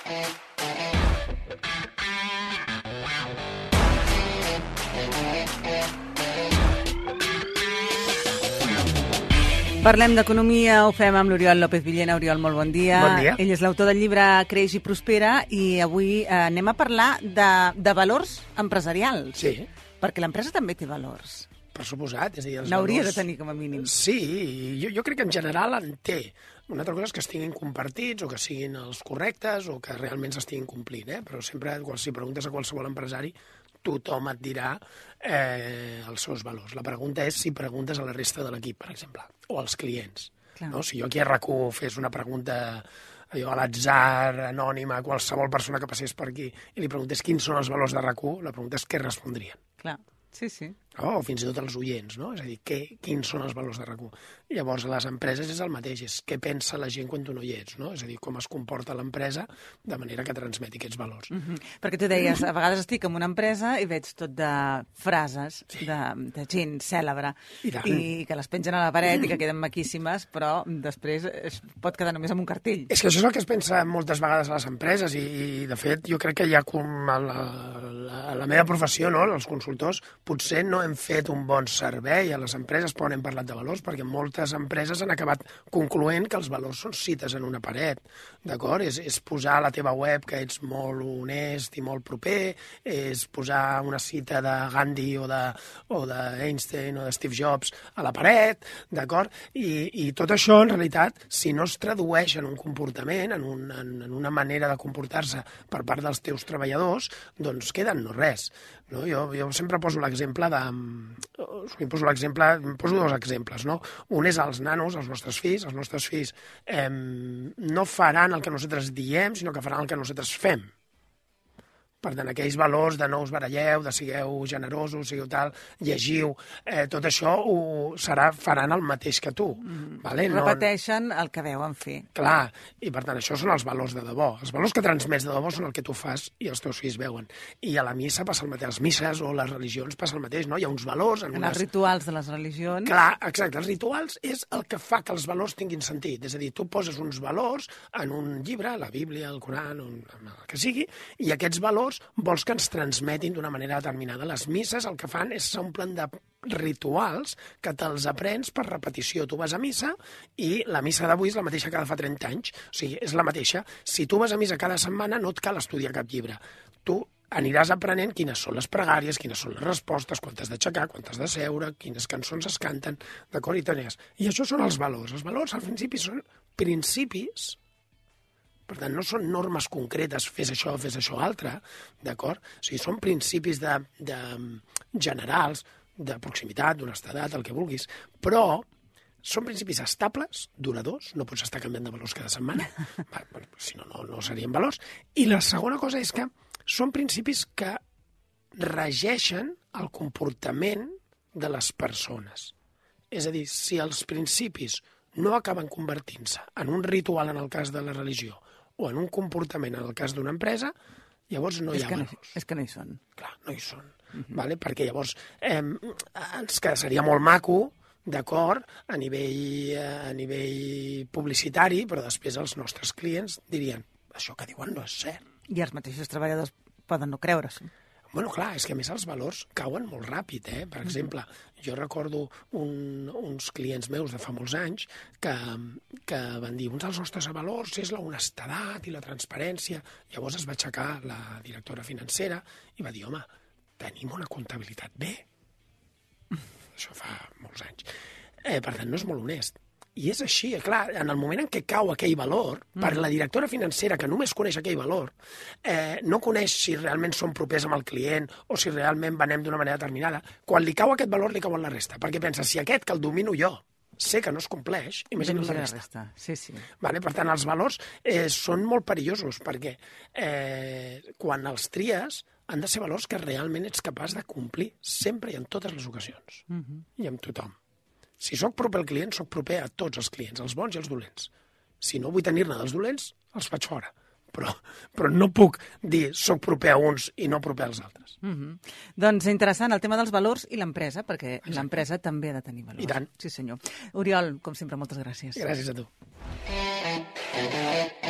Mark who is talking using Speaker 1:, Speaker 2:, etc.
Speaker 1: Parlem d'economia, ho fem amb l'Oriol López Villena. Oriol, molt bon dia.
Speaker 2: Bon dia.
Speaker 1: Ell és l'autor del llibre Creix i Prospera i avui anem a parlar de valors empresarials.
Speaker 2: Sí.
Speaker 1: Perquè l'empresa també té valors.
Speaker 2: Per suposat. És a dir, els
Speaker 1: N'hauria
Speaker 2: valors...
Speaker 1: de tenir, com a mínim.
Speaker 2: Sí, jo crec que en general en té. Una altra cosa és que estiguin compartits o que siguin els correctes o que realment s'estiguin complint, però sempre, si preguntes a qualsevol empresari, tothom et dirà els seus valors. La pregunta és si preguntes a la resta de l'equip, per exemple, o als clients. No? Si jo aquí a RAC1 fes una pregunta a l'atzar, anònima, a qualsevol persona que passés per aquí, i li preguntés quins són els valors de RAC1, la pregunta és què respondrien.
Speaker 1: Clar, sí.
Speaker 2: O fins i tot els oients, no? És a dir, quins són els valors de RAC1. Llavors, a les empreses és el mateix, és què pensa la gent quan tu no hi ets, no? És a dir, com es comporta l'empresa de manera que transmeti aquests valors.
Speaker 1: Perquè tu deies, a vegades estic en una empresa i veig tot de frases de gent cèlebre i que les pengen a la paret i que queden maquíssimes, però després es pot quedar només amb un cartell.
Speaker 2: És que això és el que es pensa moltes vegades a les empreses i de fet, jo crec que hi ha com a la meva professió, no? Els consultors, potser no hem fet un bon servei a les empreses quan hem parlat de valors, perquè moltes empreses han acabat concloent que els valors són cites en una paret, d'acord? És posar a la teva web que ets molt honest i molt proper, és posar una cita de Gandhi o d'Einstein o de Steve Jobs a la paret, d'acord? I tot això, en realitat, si no es tradueix en un comportament, en una manera de comportar-se per part dels teus treballadors, doncs queda en no res. No? Jo sempre poso l'exemple poso dos exemples. No? Un és els nanos, els nostres fills. Els nostres fills no faran el que nosaltres diem, sinó que faran el que nosaltres fem. Per tant, aquells valors de no us baralleu, de sigueu generosos, sigueu tal, llegiu, tot això faran el mateix que tu. Vale?
Speaker 1: Repeteixen el que veuen fer.
Speaker 2: Clar, i per tant, això són els valors de debò. Els valors que transmets de debò són el que tu fas i els teus fills veuen. I a la missa passa el mateix, a les misses o les religions passa el mateix, no? Hi ha uns valors...
Speaker 1: En els rituals de les religions...
Speaker 2: Clar, exacte, els rituals és el que fa que els valors tinguin sentit. És a dir, tu poses uns valors en un llibre, la Bíblia, el Coran, el que sigui, i aquests valors vols que ens transmetin d'una manera determinada. Les misses el que fan és s'omplen de rituals que te'ls aprens per repetició. Tu vas a missa i la missa d'avui és la mateixa que de fa 30 anys. O sigui, és la mateixa. Si tu vas a missa cada setmana no et cal estudiar cap llibre. Tu aniràs aprenent quines són les pregàries, quines són les respostes, quan t'has d'aixecar, quan t'has de seure, quines cançons es canten, d'acord? I això són els valors. Els valors, al principi, són principis. Per tant, no són normes concretes, fes això altre, d'acord? O sigui, són principis generals, de proximitat, d'honestedat, el que vulguis, però són principis estables, duradors, no pots estar canviant de valors cada setmana, si no, no serien valors. I la segona cosa és que són principis que regeixen el comportament de les persones. És a dir, si els principis no acaben convertint-se en un ritual en el cas de la religió, o en un comportament en el cas d'una empresa, llavors no hi ha valors.
Speaker 1: És que no hi són.
Speaker 2: Clar, no hi són. Vale? Perquè llavors seria molt maco, d'acord, a nivell publicitari, però després els nostres clients dirien això que diuen no és cert.
Speaker 1: I els mateixos treballadors poden no creure-s'ho.
Speaker 2: Bueno, clar, és que a més els valors cauen molt ràpid, Per exemple, jo recordo uns clients meus de fa molts anys que van dir uns dels nostres valors és la honestedat i la transparència. Llavors es va aixecar la directora financera i va dir, home, tenim una comptabilitat bé. Això fa molts anys. Per tant, no és molt honest. I és així, clar, en el moment en què cau aquell valor, per la directora financera, que només coneix aquell valor, no coneix si realment som propers amb el client o si realment venem d'una manera determinada, quan li cau aquest valor li cauen la resta, perquè pensa, si aquest que el domino jo sé que no es compleix, imagina't la resta.
Speaker 1: Sí, sí.
Speaker 2: Vale? Per tant, els valors són molt perillosos, perquè quan els tries han de ser valors que realment ets capaç de complir sempre i en totes les ocasions, i amb tothom. Si sóc proper al client, sóc proper a tots els clients, els bons i els dolents. Si no vull tenir-ne dels dolents, els faig fora. Però no puc dir sóc proper a uns i no proper als altres.
Speaker 1: Doncs interessant el tema dels valors i l'empresa, perquè l'empresa també ha de tenir valors.
Speaker 2: I tant.
Speaker 1: Sí, senyor. Oriol, com sempre, moltes gràcies.
Speaker 2: Gràcies a tu.